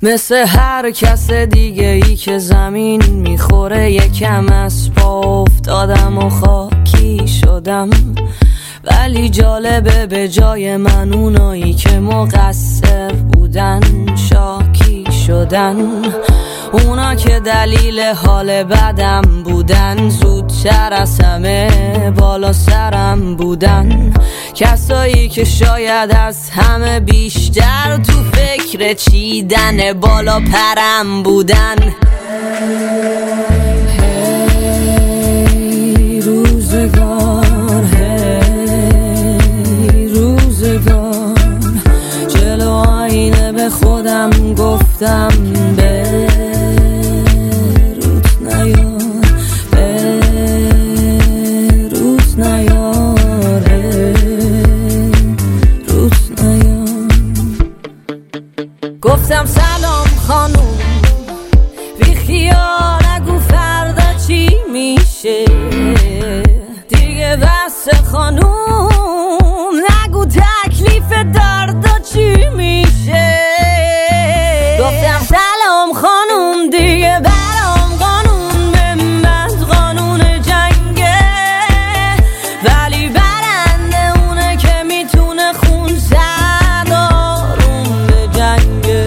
مثل هر کس دیگه ای که زمین میخوره یکم از پا افتادم و خاکی شدم، ولی جالبه به جای من اونایی که مقصر بودن شاکی شدن. اونا که دلیل حال بدم بودن زودتر از همه بالا سرم بودن. کسایی که شاید از همه بیشتر تو فکر چیدن بالا پرم بودن. هی روزگار، هی روزگار، جلو آینه به خودم گفتم گفتم سلام خانوم، بی خیال نگو فردا چی میشه دیگه، بس خانوم نگو تکلیف دردا چی میشه. گفتم سلام خانوم، دیگه برام قانون به من قانون جنگه، ولی برنده اونه که میتونه خون زد آروم به جنگه.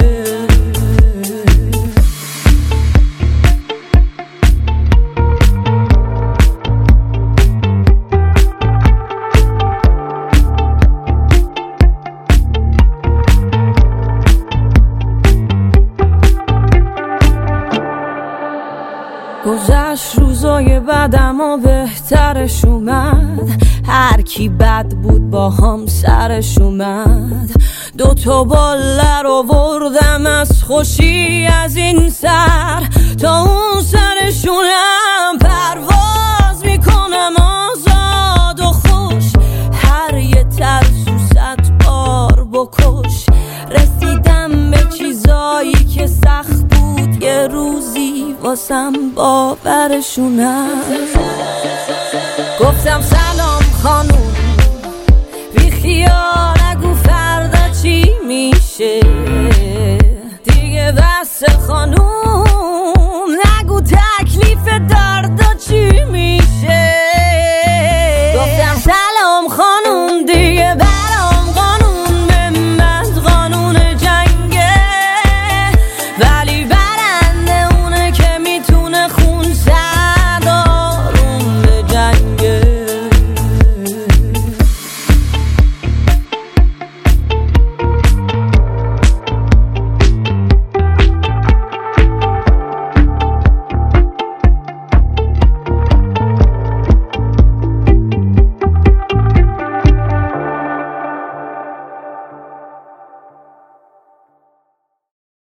گذشت روزای بدم و بهترش اومد، هر کی بد بود با هم سرش اومد. 2 باله رو بردم از خوشی از این سر تا اون سرشونم، پرواز میکنم آزاد و خوش، هر یه ترسو 100 بار بکش. رسیدم به چیزایی که سخت بود یه روزی واسم باورشونم. گفتم سلام خانوم، بی خیال